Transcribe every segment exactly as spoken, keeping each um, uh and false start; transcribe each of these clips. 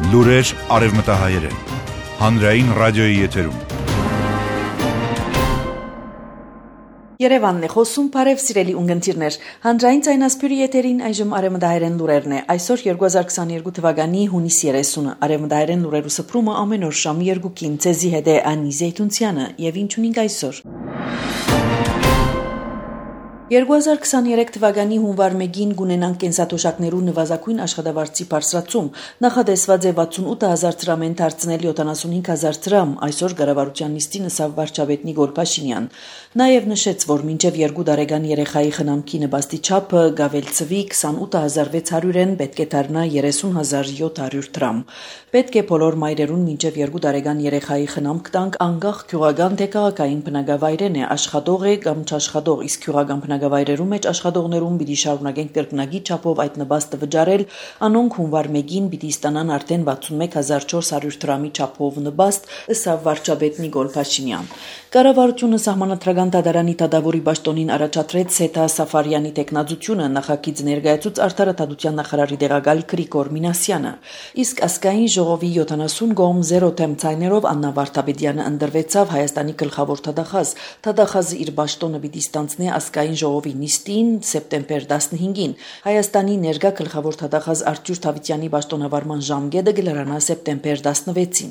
Լուրեր արևմտահայերեն, հանրային ռադիոյի եթերում։ Երևանն է խոսում, բարև սիրելի ունգընտիրներ, հանրային ցայնասպյուրի եթերին այժմ արևմտահայերեն լուրերն է, այսօր երկու հազար քսաներկու թվականի հունիս երեսունը, արևմտահայերեն լուրերու սփռումը ամեն օր շամ երկուքին, ցեզի հետ է Անի Զեյթունցյանը, եւ ինչ ունենք այսօր։ երկու հազար քսաներեք թվականի հունվար մեկին գունենանք կենսաթոշակներու նվազագույն աշխատավարձի բարձրացում, նախադեсված է վաթսունութ հազար դրամեն դարձնել յոթանասունհինգ հազար դրամ, այսօր կառավարության նիստին ըսավ վարչապետ Նիկոլ Փաշինյան։ Նաև նշեց, որ մինչև երկու տարեկան երեխայի խնամքի նպաստի չափը գավելցվի քսանութ հազար վեց հարյուրեն պետք է դառնա երեսուն հազար յոթ հարյուր դրամ։ Պետք է բոլոր մայրերուն մինչև երկու տարեկան երեխայի խնամք տանք անկախ գյուղական թե քաղաքային բնակավայրեն է, աշխատող է կամ չաշխատող, իսկ գյուղական բնակավայրերում մեջ աշխատողներուն պիտի շարունակեն կրկնակի չափով այդ նպաստը վճարել, անոնք հունվար մեկին պիտի ստանան արդեն վաթսունմեկ հազար չորս հարյուր դրամի չափով նպաստ, ըսավ վարչապետ Նիկոլ Փաշինյան։ Կառավարությունը սահմանադրական դատարանի դատավորի պաշտոնին առաջադրեց Սեթա Սաֆարյանի տեխնացությունը, նախագիծ ներկայացուց արդարադատության նախարարի տեղակալ Գրիգոր Մինասյանը, իսկ ազգային ժողովի յոթանասուն կողմ զերո թեմ ցայներով Աննա Վարդապետյանը ընդրվեցավ Հայաստանի գլխավոր դատախազ։ Դատախազը իր պաշտոնը պիտի ստանձնի ազգային ժողովի նիստին սեպտեմբեր տասնհինգին։ Հայաստանի ներկա գլխավոր դատախազ Արտյուր Թավիթյանի պաշտոնավարման ժամկետը կլրանա սեպտեմբեր տասնվեցին։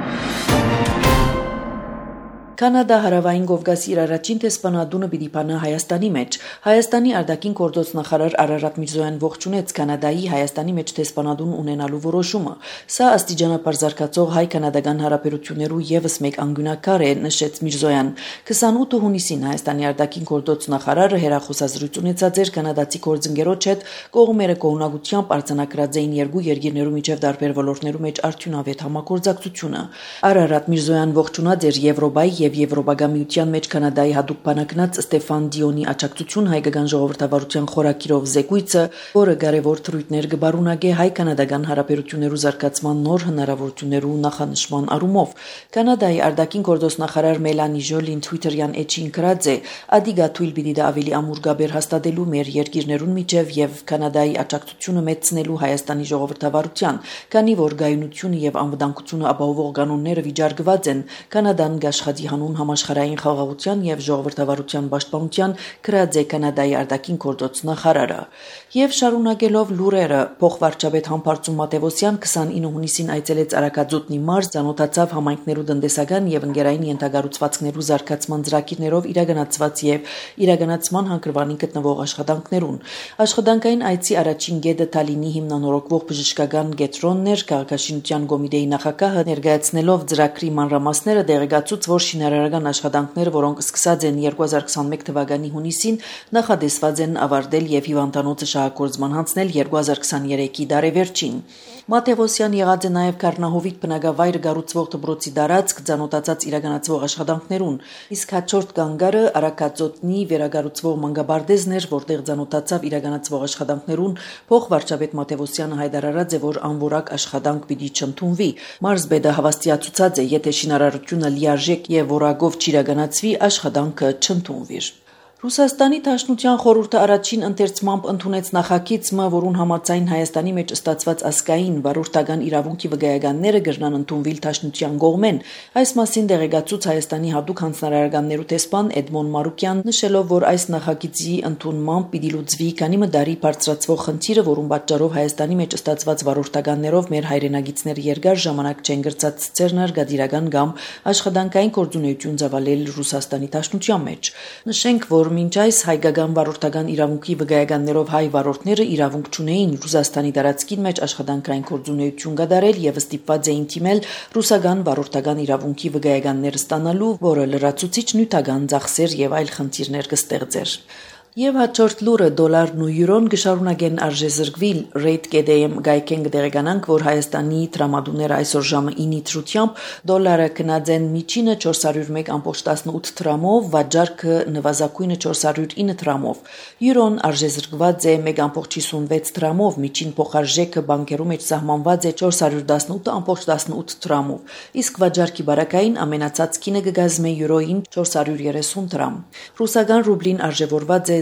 Կանադա հարավային Կովկասի իր առաջին տեսփանադունը պիտի բանա Հայաստանի մեջ։ Հայաստանի արտաքին գործոց նախարար Արարատ Միրզոյան ողջունեց Կանադայի Հայաստանի մեջ տեսփանադուն ունենալու որոշումը։ Սա աստիճանաբար զարգացող հայ-կանադական հարաբերություններու եւս մեկ անկյունակար է, նշեց Միրզոյան։ քսանութ հունիսին Հայաստանի արտաքին գործոց նախարարը հերախոսազրույց ունեցած էր կանադացի գործընկերոջ հետ, կողմերը կողմնակությամբ արձանագրած էին երկու երկիրներու միջև տարբեր ոլորտներու մեջ արդյունավետ համագործակցությունը։ Արարատ Միրզոյան ողջունած էր Եվրոպայի եւ Եվրոպական միության մեջ Կանադայի հատուկ բանակնած Ստեֆան Դիոնի աջակցություն հայկական ժողովրդավարության խորակիրով զեկույցը, որը կարևոր թրույթներ կբարունագե հայ-կանադական հարաբերություններու զարգացման նոր հնարավորություններու նախանշման առումով։ Կանադայի արտաքին գործոց նախարար Մելանի Ժոլին Twitter-յան էջին գրած է. «Ադիգա թույլ պիտի դա ավելի ամուրգաբեր հաստատելու մեր երկիրներուն միջև եւ Կանադայի աջակցությունը մեծնելու Հայաստանի ժողովրդավարության, քանի որ գայունությունը եւ անվտանգությունը ապահովող կանոնները վիճարկված են, Կանադան գաշխատի հանուն համաշխարհային խաղաղության եւ ժողովրդավարության պաշտպանության գրած է Կանադայի արտաքին գործոց նախարարը։ Եվ շարունակելով լուրերը, փոխվարչապետ Համբարձում Մատևոսյան քսանինը հունիսին այցելեց Արաքածոտնի մարզ, ծանոթացավ համայնքներու տնտեսական եւ ընկերային ենթակառուցվածքներու զարգացման ծրագիրներով իրականացված եւ իրականացման հանգրվանին գտնվող աշխատանքներուն։ Աշխատանքային այցի առաջին գեդը Թալինի հիմնանորոգվող բժշկական կենտրոնն էր, քաղաքաշինության կոմիտեի նախագահը ներկայացնելով ծրագրի մանրամասները դեղեկացուց, որ շինարարական աշխատանքները, որոնք սկսած են երկու հազար քսանմեկ թվականի հունիսին, նախադեсված են ավարտել եւ հիվանդանոցը շահագործման հանձնել երկու հազար քսաներեքի դարեվերջին։ Մատևոսյան եղած է նաեւ Կարնահովիտ բնակավայրը կառուցվող դպրոցի դարածք ծանոթացած իրականացվող աշխատանքներուն, իսկ հաջորդ կանգարը Արաքածոտնի վերակառուցվող մանկաբարձն էր, որտեղ ծանոթացավ իրականացվող աշխատանքներուն։ Փոխվարչապետ Մատևոսյանը հայտարարած է, որ անորակ աշխատանք պիտի չընդունվի։ Մարզբեդը հավաստիացուցած է, եթե շինարարությունը լիարժեք եւ որակով չիրականացվի, աշխատանքը չընդունվի։ Ռուսաստանի Դաշնության խորհուրդը առաջին ընթերցմամբ ընդունեց նախագիծը, որուն համաձայն Հայաստանի մեջ ստացված ազգային վարորդական իրավունքի վկայականները կրնան ընդունվել Դաշնության կողմեն։ Այս մասին դեղեկացուց Հայաստանի հատուկ հանձնարարականներու տեսփան Էդմոն Մարուկյան, նշելով, որ այս նախագիծի ընդունմամբ պիտի լուծվի քանի մդարի բարձրացվող խնդիրը, որուն պատճառով Հայաստանի մեջ ստացված վարորդականներով մեր հայրենագիցները երկար ժամանակ չեն գրծած ցերնարգադիրական կամ աշխատանքային գործունեություն ծավալել Ռուսաստանի Դաշնության մեջ։ Նշենք, որ մինչ այս հայկական վարորդական իրավունքի վկայականներով հայ վարորդները իրավունք չունեին Ռուսաստանի տարածքին մեջ աշխատանքային գործունեություն կատարել եւ ստիպված էին թիմել ռուսական վարորդական իրավունքի վկայականներ ստանալու, որը լրացուցիչ նյութական ծախսեր եւ այլ խնդիրներ կստեղծեր։ Եվ հաջորդ լուրը դոլարն ու յուրոն կշարունակեն արժեզրկվել։ Rate.am գայքեն կդեղեկանանք, որ Հայաստանի տրամադուները այսօր ժամը ինի թրությամբ դոլարը գնացեն միջինը չորս հարյուր մեկ կόμma տասնութ դրամով, վաճառքը նվազագույնը չորս հարյուր ինը դրամով։ Յուրոն արժեզրկված է մեկ կόμma շիսունվեց դրամով, միջին փոխարժեքը բանկերու մեջ սահմանված է չորս հարյուր տասնութ կόμma տասնութ դրամով, իսկ վաճառքի բարակային ամենացած կինը կգազմե յուրոին չորս հարյուր երեսուն դրամ։ Ռուսական ռուբլին արժևորված է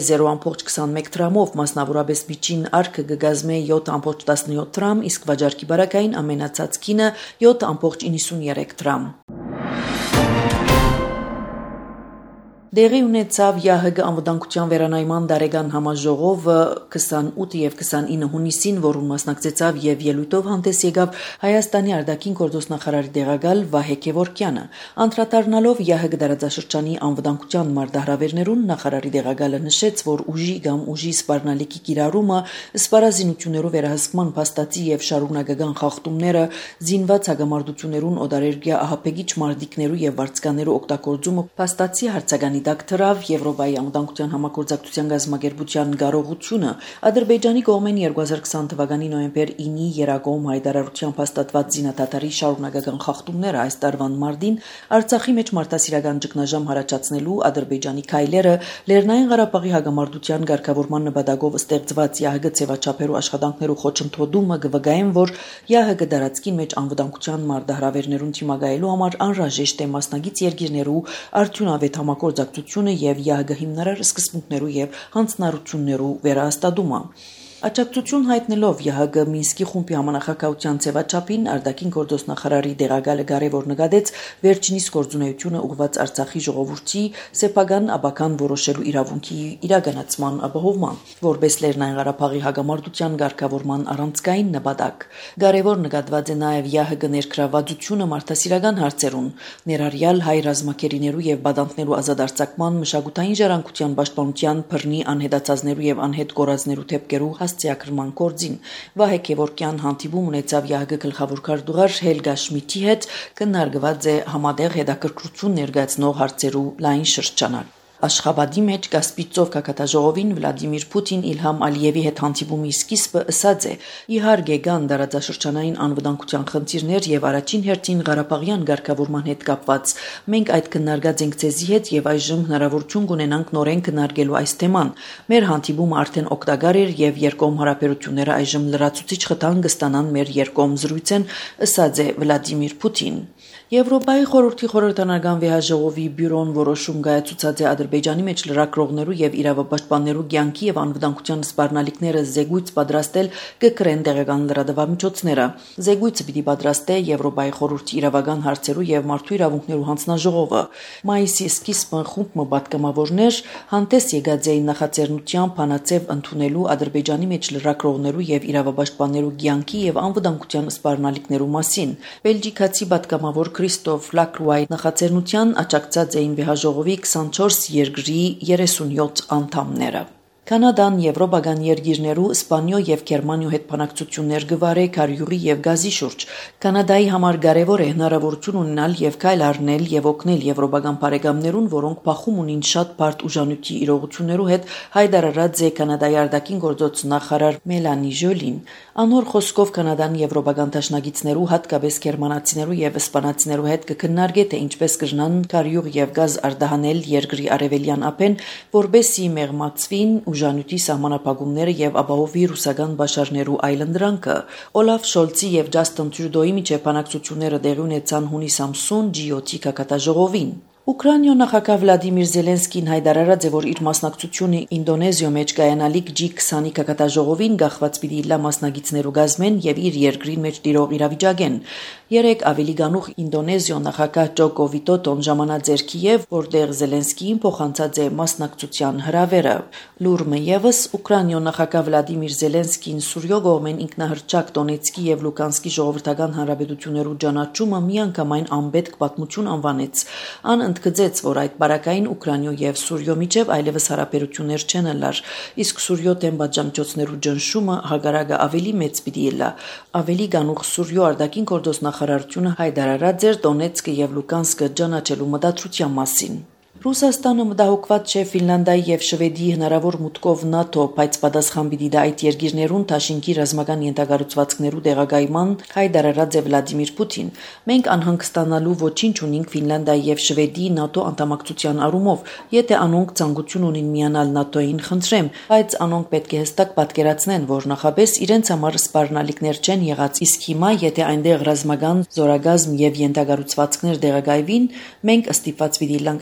zero բացարձակ քսանմեկ տրամով, մասնավորապես միջին արկը կգազմե յոթ բացարձակ տասնյոթ տրամ, իսկ վաճառքի բարակային ամենացած կինը յոթ բացարձակ իննսունյերեք տրամ։ Դեղի ունեցավ ԵԱՀԳ անվտանգության վերանայման դարեգան համաժողովը քսանութ եւ քսանինը հունիսին, որում մասնակցեցավ եւ ելույթով հանդես եկավ Հայաստանի արտաքին գործոստնախարարի տեղակալ Վահե Գևորգյանը։ Անդրադառնալով ԵԱՀԳ դարաձաշրջանի անվտանգության մարտահրավերներուն, նախարարի տեղակալը նշեց, որ ուժի կամ ուժի սպառնալիքի կիրառումը, սպառազինություններով վերահսկման փաստացի եւ շարունակական խախտումները, զինված հագամարտություններուն օտարերկրյա ահաբեկիչ մարտիկներու եւ վարձկաներու օգտագործումը փաստացի հարցականի դակ թրավ Եվրոպայի անվտանգության համագործակցության գազམ་ագերբության կարողությունը Ադրբեջանի կողմեն երկու հազար քսան թվականի նոյեմբեր ինի երակողմ հայտարարությամբ հաստատված զինադատարի շարունակական խախտումները այս տարվան մարտին Արցախի մեջ մարտահրավերական ճգնաժամ հարաճացնելու Ադրբեջանի քայլերը Լեռնային Ղարաբաղի հագամարտության ղեկավարման նպատակով ստեղծված ԵԱՀԳ ցեվաչափերու աշխատանքներու խոչընդոտումը կվկայեն, որ ԵԱՀԳ դարածքին մեջ անվտանգության մարտահրավերներուն թիմակայելու համար անհրաժեշտ է մասնագիտ երկիրներու արդյունավետ համագործակցությունը եւ ԵԱՀԳ հիմնարար սկզբունքներու եւ հանձնառություններու վերահաստատումը։ Աջակցություն հայտնելով ԵԱՀԳ Մինսկի խումբի համանախագահության ցեվաչափին արտաքին գործոստնախարարի տեղակալը կարևոր նկատեց վերջինիս գործունեությունը ուղղված Արցախի ժողովրդի սեփական աբական որոշելու իրավունքի իրականացման ապահովման, որպես Լեռնային Ղարաբաղի հագամարտության ղեկավարման առանցքային նպատակ։ Կարևոր նկատված է նաև ԵԱՀԳ ներգրավվածությունը մարդասիրական հարցերուն, ներառյալ հայ ռազմակերիներու եւ բադանտներու ազատարձակման, մշակութային ժառանգության պաշտպանության, բռնի անհետացածներու եւ անհետ կորածներու թեփկերու հասցեակրման կորձին։ Վահե Գևորգյան հանդիպում ունեցավ ԵԱՀԳ գլխավոր քարտուղար Հելգա Շմիդտի հետ, քննարկված է համատեղ հետաքրքրություն ներկայացնող հարցերու լայն շրջանակ։ Աշխաբադի մեջ Կասպիցով կակատաժողովին Վլադիմիր Պուտին Իլհամ Ալիևի հետ հանդիպումի սկիզբը ըսած է. իհարկե կան դարաձաշրջանային անվտանգության խնդիրներ եւ առաջին հերթին Ղարաբաղյան ղեկավարման հետ կապված։ Մենք այդ քննարկած ենք ցեզի հետ եւ այժմ հնարավորություն կունենանք նորեն քննարկելու այս թեման։ Մեր հանդիպումը արդեն օգտակար էր եւ երկկողմ հարաբերությունները այժմ լրացուցիչ խթան կստանան մեր երկկողմ զրույցեն, ըսած է Վլադիմիր Պուտին։ Եվրոպայի խորհրդի խորհրդանական վեհաժողովի բյուրոն որոշում կայացուցած է Ադրբեջանի մեջ լրագրողներու եւ իրավապաշտպաններու կյանքի եւ անվտանգության սպառնալիքները զեկույց պատրաստել կկրեն տեղական լրատվամիջոցները։ Զեկույցը պիտի պատրաստե Եվրոպայի խորհրդի իրավական հարցերու եւ մարդու իրավունքներու հանձնաժողովը։ Մայիսի սկիզբն խումբը պատգամավորներ հանդես եկած էին նախաձեռնությամբ բանաձև ընդունելու Ադրբեջանի մեջ լրագրողներու եւ իրավապաշտպաններու կյանքի եւ անվտանգության սպառնալիքներու մասին։ Բելգիկացի պատգամավոր Քրիստոֆ Լակրուայի նախաձեռնության աջակցած էին վեհաժողովի քսանչորս երկրի երեսունյոթ անդամները։ Կանադան եվրոպական երկիրներու Իսպանիո եւ Գերմանիո հետ բանակցություններ գվարե քարյուղի եւ գազի շուրջ։ Կանադայի համար կարևոր է հնարավորություն ունենալ եւ քայլ առնել եւ օգնել եվրոպական բարեկամներուն, որոնք փախում ունին շատ բարդ ուժանույթի իրողություններու հետ, հայտարարած է Կանադայի արտաքին գործոց նախարար Մելանի Ժոլին։ Անոր խոսքով Կանադան եվրոպական դաշնակիցներու, հատկապես գերմանացիներու եւ իսպանացիներու հետ կքննարկե թե ինչպես կրնան քարյուղ եւ գազ արտահանել երկրի արևելյան ափեն, որբեսի մեղմացվին ուժանույթի սահմանափակումները եւ ապահովի ռուսական բաշարներու այլընտրանքը։ Օլաֆ Շոլցի եւ Ջաստին Տրյուդոյի միջև բանակցությունները տեղի ունեցան հունիս ամսուն ջի յոթ կակատաժողովին։ Ուկրաինա նախագահ Վլադիմիր Զելենսկին հայտարարած է, որ իր մասնակցությունը Ինդոնեզիո մեջ կայանալիք ջի քսանի կակատաժողովին գախված պիտի լա մասնագետներու գազմեն եւ իր երկրին մեջ տիրող իրավիճակեն։ Երեք ավելի գանուխ Ինդոնեզիո նախագահ Ջոկո Վիտոտոն ժամանած էր Կիև, որտեղ Զելենսկին փոխանցած է մասնակցության հրավերը։ Լուրմը եւս Ուկրաինա նախագահ Վլադիմիր Զելենսկին Սուրյո կողմեն ինքնահռչակ Դոնեցկի եւ Լուկանսկի ժողովրդական հանրապետություններու ճանաչումը միանգամայն անպետք պատմություն անվանեց։ Ան ընդգծեց, որ այդ բարակային Ուկրաինա եւ Սուրյո միջև այլևս հարաբերություններ չեն ըլլար, իսկ Սուրյո դեմ պատժամիջոցներու ճնշումը հագարակը ավելի մեծ պիտի ելա։ Ավելի գանուխ Սուրյո արտաքին գործոստնախարարությունը հայտարարած էր Դոնեցկը եւ Լուկանսկը ճանաչելու մտադրության մասին։ Ռուսաստանը մտահոգված չէ Ֆինլանդիայի եւ Շվեդիի հնարավոր մուտքով ՆԱՏՕ, բայց պատասխան պիտի դա այդ երկիրներուն Թաշինքի ռազմական ենթակառուցվածքներու տեղակայման, հայտարարած է Վլադիմիր Պուտին։ Մենք անհանգստանալու ոչինչ ունենք Ֆինլանդիայի եւ Շվեդիի ՆԱՏՕ անդամակցության առումով, եթե անոնք ցանկություն ունին միանալ ՆԱՏՕ-ին, խնդրեմ, բայց անոնք պետք է հստակ պատկերացնեն, որ նախապես իրենց համար սպառնալիքներ չեն եղած, իսկ հիմա, եթե այնտեղ ռազմական զորագազմ եւ ենթակառուցվածքներ տեղակայվին, մենք ստիպված պիտի լանք արձագանք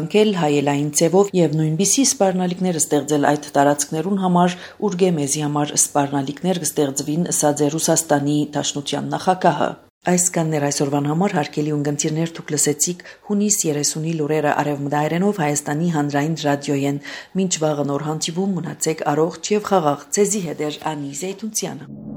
արձագանքել հայելային ձևով եւ նույնպիսի սպառնալիքներ ստեղծել այդ տարածքներուն համար, ուր գեմեզի համար սպառնալիքներ կստեղծվին, ասաց է Ռուսաստանի Դաշնության նախագահը։ Այս կաններ այսօրվան համար հարկելի ունգընտիրներ դուք լսեցիք հունիս երեսունի լուրերը արևմտահայերենով Հայաստանի հանրային ռադիոյեն։ Մինչ վաղը նոր հանդիպում մնացեք առողջ եւ խաղաղ։ Ցեզի հետ էր Անի Զեյթունցյանը։